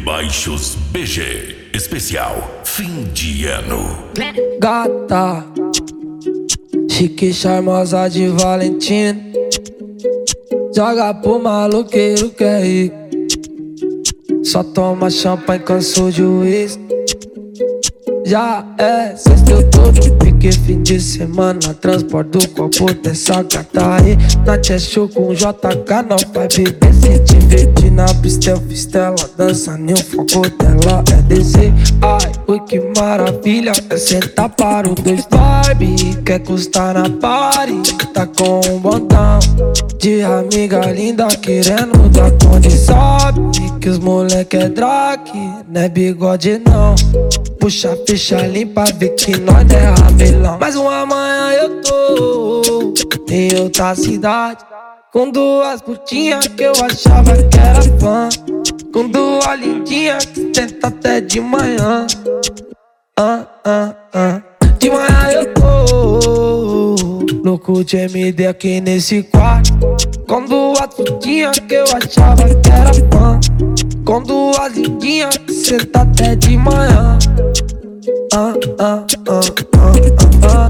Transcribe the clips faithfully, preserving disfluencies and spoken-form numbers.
Baixos B G, especial fim de ano. Gata, chique charmosa de Valentina, joga pro maloqueiro que é rico. Só toma champanhe, cansou de uísque. Já é sexta, eu tô de pique, fim de semana. Transporto do copo dessa gata aí. Na show com J K, não vai beber, se divertir na pista, fistela, dança nem o foco dela é descer. Ai, ui, que maravilha, é sentar para o dois Barbie. Quer custar na party, tá com um botão de amiga linda querendo dar conta. Sabe que os moleque é drag, não é bigode não. Puxa, fecha, limpa, vê que nós é ramelão. Mas uma manhã eu tô em outra cidade, com duas putinhas que eu achava que era fã, com duas lindinhas que tenta até de manhã. Ah, ah, ah. De manhã eu tô louco de M D aqui nesse quarto, com duas putinhas que eu achava que era fã, com duas lindinhas que senta até de manhã. Ah, ah, ah, ah, ah, ah.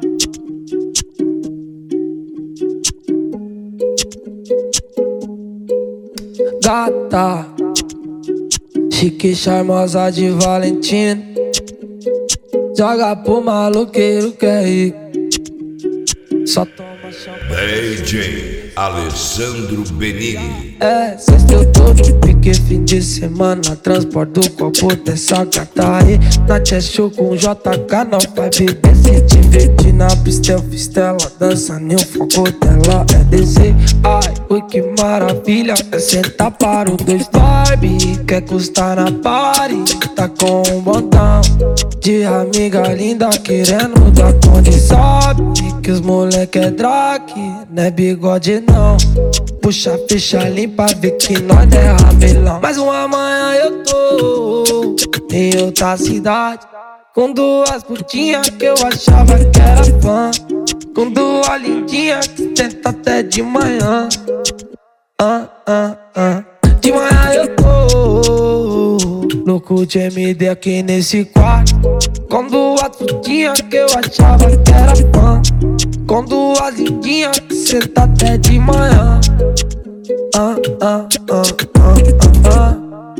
Gata, chique charmosa de Valentina, joga pro maloqueiro que é rico. Só toma champanhe. D J Alessandro Benigni. É sexta, eu tô de pique, fim de semana. Transporto do copo dessa gata aí. Na show com J K, não vai beber, se divertir na pista, fistela, dança nem o foco dela é descer. Ai, ui, que maravilha, é sentar para o dois Barbie. Quer custar na party, tá com um botão de amiga linda querendo dar conta. Sabe que os moleque é drag, não é bigode não. Puxa, fecha, limpa, vê que nós é ramelão. Mas uma manhã eu tô em outra cidade, com duas putinhas que eu achava que era fã, com duas lindinhas que tenta até de manhã. Ah, ah, ah. De manhã eu tô louco de M D aqui nesse quarto, com duas putinhas que eu achava que era fã, com duas lindinhas que senta até de manhã. Ah, ah, ah, ah, ah, ah.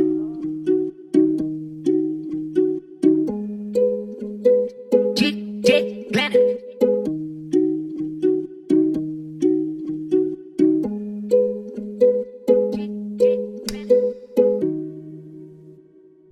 D J Planet.